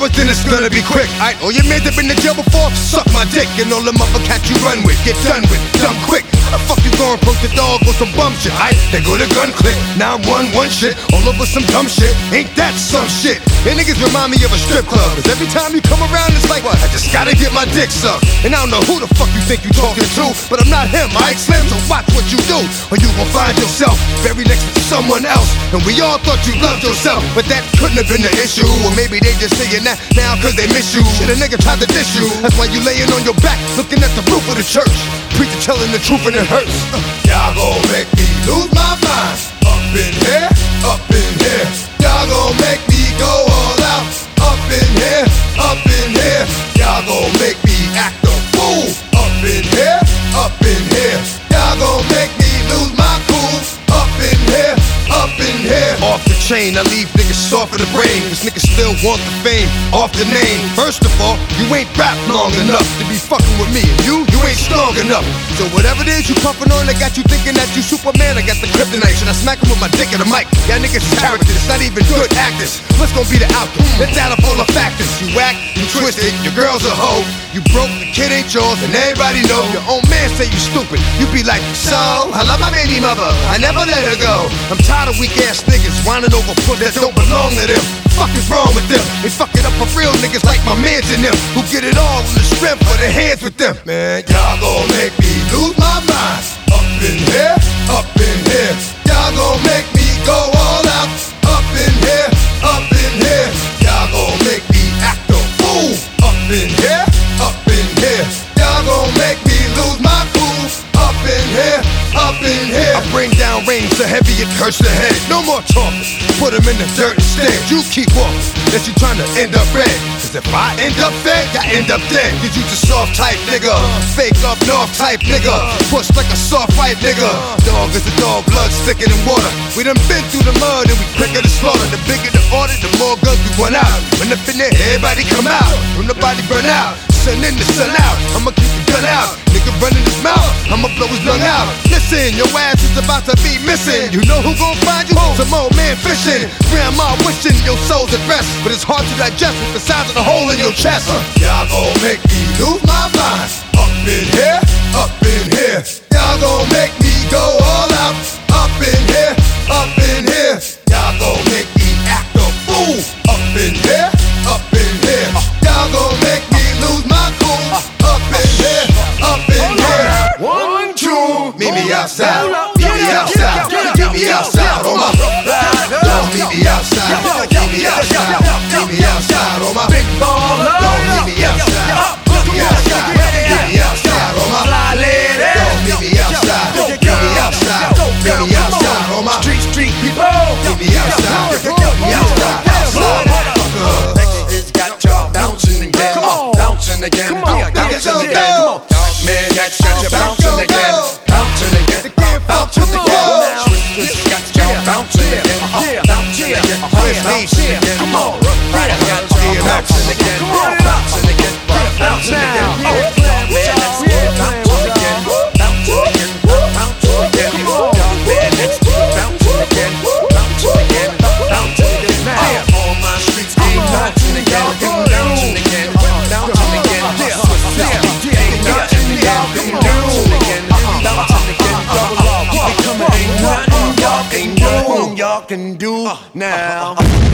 it, then it's gonna be quick. Alright, all your mans have been to jail before, suck my dick. And all the motherfuckers you run with, get done with, dumb quick. How the fuck you gon' approach the dog with some bum shit? Alright, they go to gun click, 911 shit, all over some dumb shit. Ain't that some shit? And niggas remind me of a strip club, cause every time you come around it's like, what? I just gotta get my dick sucked. And I don't know who the fuck you think you talking to, but I'm not him, Mike Slim, so watch what you do, or you gon' find yourself very next to someone else. And we all thought you loved yourself, but that couldn't have been the issue. Or maybe they just saying that now cause they miss you. Shit, a nigga tried to diss you, that's why you laying on your back, looking at the roof of the church. Preacher telling the truth and it hurts. Y'all gon' make me lose my mind. Up in here, up in here. Y'all gon' make me go all out. Up in here, up in here. Y'all gon' make me act a fool. Up in here, up in here. Y'all gon' make me lose my cool. Up in here, up in here. Off the chain, I leave niggas soft in the brain. Cause niggas still want the fame, off the name. First of all, you ain't rap long enough to be fucking with me. And you ain't strong enough. So whatever it is you puffin' on, I got you thinking that you Superman. I got the kryptonite. Should I smack him with my dick in the mic? Y'all niggas is characters, it's not even good actors. What's gonna be the outcome? Let's add up all the factors. You whack, you twisted, your girl's a hoe. You broke, the kid ain't yours, and everybody know. Your own man say you stupid. You be like, so, I love my baby mother, I never let her go. I'm tired of weak ass niggas whining over foot that don't belong to them. Fuck is wrong with them? They fuck it up for real niggas like my mans and them, who get it all on the strength for their hands with them. Man, y'all gon' make me lose my mind. Up in here, up in here. Y'all gon' make me go all out. Up in here, up in here. Y'all gon' make me act a fool. Up in here, up in here. Y'all gon' make me lose my cool. Up in here, up in here. I bring down rain so heavy it hurts the head. No more talking, put him in the dirt instead. You keep walking, that you tryna end up red. Cause if I end up fed, I end up dead. Cause you the soft type nigga, fake up north type nigga, push like a soft white nigga. Dog is a dog, blood thicker than water. We done been through the mud and we quicker to slaughter. The bigger the order, the more guns we run out. When up in there, everybody come out. When the body burn out, sun in the sun out. I'ma keep the gun out. Nigga running his mouth, I'ma blow his lung out. Listen, your ass is about to be missing. You know who gon' find you? Some old man fishing. Grandma wishing your soul's at rest, but it's hard to digest with the size of the hole in your chest. Y'all gon' make me lose my mind. Up in here, up in here. Y'all gon' make me go all out. Up in here, up in here. Y'all gon' make me act a fool. Up in here, up in here. Y'all gon' make me lose my cool. Up in here, up in here. 1, 2, meet me outside. Meet me outside. Meet me outside on my. Don't meet me outside. Meet me outside. Meet me outside on my big baller. Don't meet me outside. Meet me outside. Meet me outside on my fly lady. Don't meet me outside. Meet me outside. Meet me outside on my street people. Meet me outside. Meet me outside. It's got y'all bouncing again, bouncing again, bouncing again. Man, that's got you bouncing again, bouncing again, bouncing again. It's got y'all bouncing again, bouncing again, bouncing again. Come on, right? I got you bouncing again, bouncing again, bouncing again. Man, that's bouncing again, bouncing again, bouncing again. Man, that's bouncing again, bouncing again, bouncing again. All my streets keep bouncing again, bouncing again, bouncing again. Ain't nothing y'all can do. Bouncing again, double up. Ain't nothing y'all can do now.